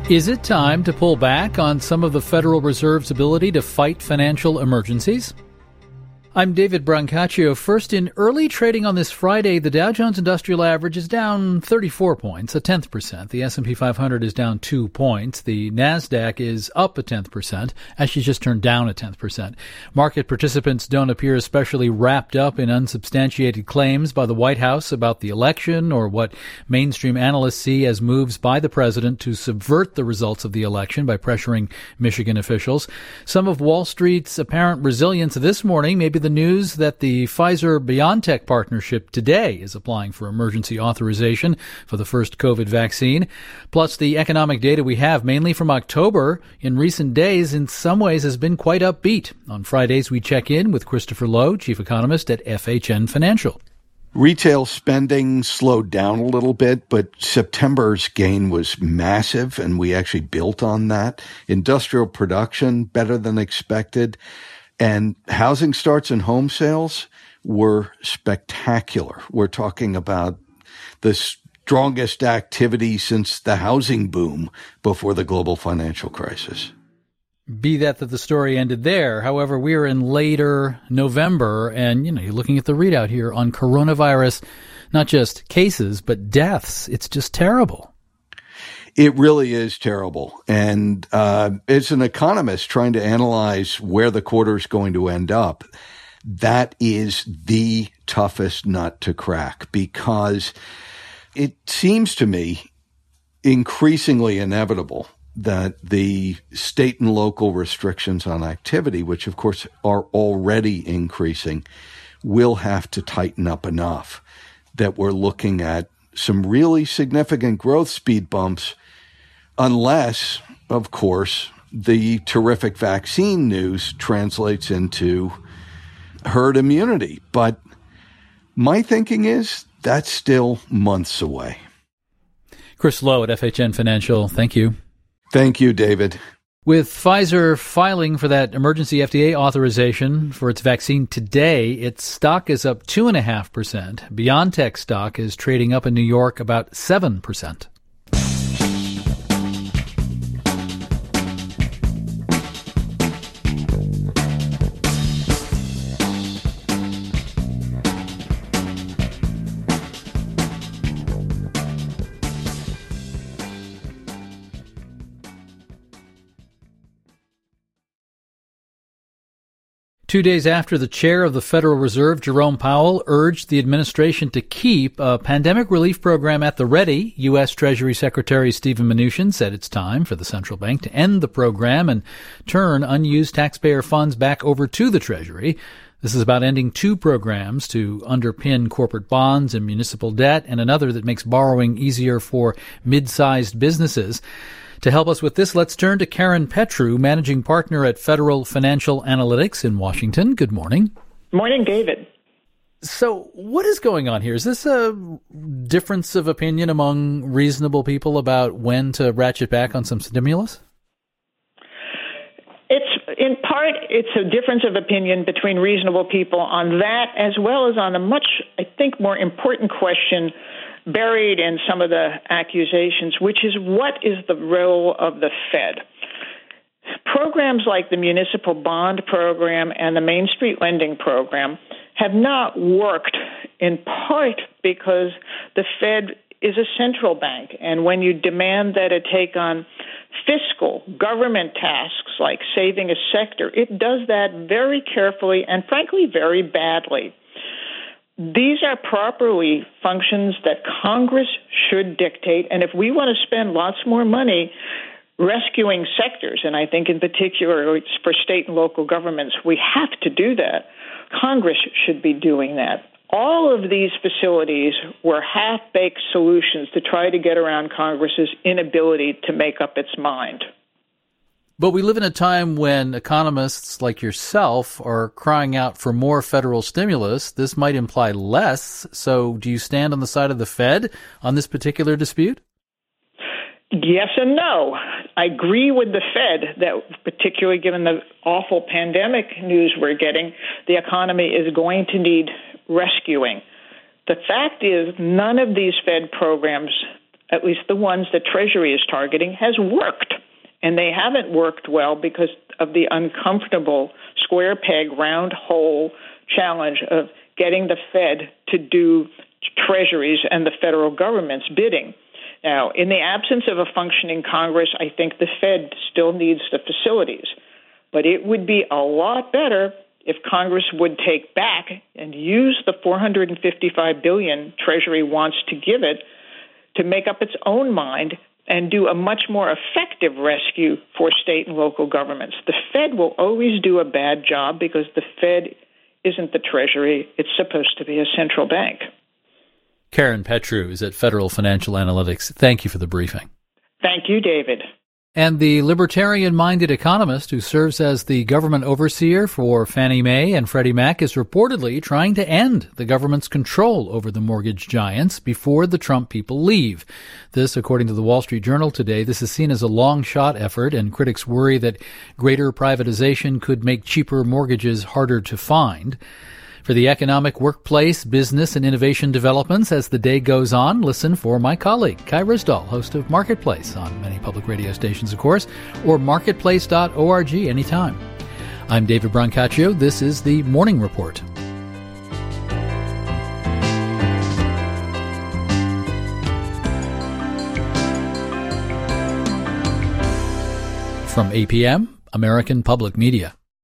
Is it time to pull back on some of the Federal Reserve's ability to fight financial emergencies? I'm David Brancaccio. First, in early trading on this Friday, the Dow Jones Industrial Average is down 34 points, 0.1%. The S&P 500 is down 2 points. The NASDAQ is up 0.1%. Actually, just turned down 0.1%. Market participants don't appear especially wrapped up in unsubstantiated claims by the White House about the election or what mainstream analysts see as moves by the president to subvert the results of the election by pressuring Michigan officials. Some of Wall Street's apparent resilience this morning may be the news that the Pfizer-BioNTech partnership today is applying for emergency authorization for the first COVID vaccine. Plus, the economic data we have, mainly from October, in recent days, in some ways has been quite upbeat. On Fridays, we check in with Christopher Lowe, chief economist at FHN Financial. Retail spending slowed down a little bit, but September's gain was massive, and we actually built on that. Industrial production, better than expected. And housing starts and home sales were spectacular. We're talking about the strongest activity since the housing boom before the global financial crisis. Be that the story ended there. However, we're in later November, and you're looking at the readout here on coronavirus, not just cases, but deaths. It's just terrible. It really is terrible. And as an economist trying to analyze where the quarter is going to end up, that is the toughest nut to crack, because it seems to me increasingly inevitable that the state and local restrictions on activity, which of course are already increasing, will have to tighten up enough that we're looking at some really significant growth speed bumps, unless, of course, the terrific vaccine news translates into herd immunity. But my thinking is that's still months away. Chris Lowe at FHN Financial, thank you. Thank you, David. With Pfizer filing for that emergency FDA authorization for its vaccine today, its stock is up 2.5%. BioNTech stock is trading up in New York about 7%. Two days after the chair of the Federal Reserve, Jerome Powell, urged the administration to keep a pandemic relief program at the ready, U.S. Treasury Secretary Steven Mnuchin said it's time for the central bank to end the program and turn unused taxpayer funds back over to the Treasury. This is about ending two programs to underpin corporate bonds and municipal debt, and another that makes borrowing easier for mid-sized businesses. To help us with this, let's turn to Karen Petru, managing partner at Federal Financial Analytics in Washington. Good morning. Morning, David. So what is going on here? Is this a difference of opinion among reasonable people about when to ratchet back on some stimulus? In part, it's a difference of opinion between reasonable people on that, as well as on a much, I think, more important question buried in some of the accusations, which is what is the role of the Fed? Programs like the municipal bond program and the Main Street lending program have not worked, in part because the Fed is a central bank, and when you demand that it take on fiscal government tasks like saving a sector, it does that very carefully and frankly very badly. These are properly functions that Congress should dictate, and if we want to spend lots more money rescuing sectors, and I think in particular for state and local governments, we have to do that, Congress should be doing that. All of these facilities were half-baked solutions to try to get around Congress's inability to make up its mind. But we live in a time when economists like yourself are crying out for more federal stimulus. This might imply less. So do you stand on the side of the Fed on this particular dispute? Yes and no. I agree with the Fed that, particularly given the awful pandemic news we're getting, the economy is going to need rescuing. The fact is, none of these Fed programs at least the ones that Treasury is targeting, has worked. And they haven't worked well because of the uncomfortable square peg, round hole challenge of getting the Fed to do Treasuries and the federal government's bidding. Now, in the absence of a functioning Congress, I think the Fed still needs the facilities. But it would be a lot better if Congress would take back and use the $455 billion Treasury wants to give it to make up its own mind and do a much more effective rescue for state and local governments. The Fed will always do a bad job because the Fed isn't the Treasury. It's supposed to be a central bank. Karen Petru is at Federal Financial Analytics. Thank you for the briefing. Thank you, David. And the libertarian-minded economist who serves as the government overseer for Fannie Mae and Freddie Mac is reportedly trying to end the government's control over the mortgage giants before the Trump people leave. This, according to the Wall Street Journal today, this is seen as a long-shot effort, and critics worry that greater privatization could make cheaper mortgages harder to find. For the economic, workplace, business, and innovation developments as the day goes on, listen for my colleague, Kai Ryssdal, host of Marketplace on many public radio stations, of course, or marketplace.org anytime. I'm David Brancaccio. This is the Morning Report. From APM, American Public Media.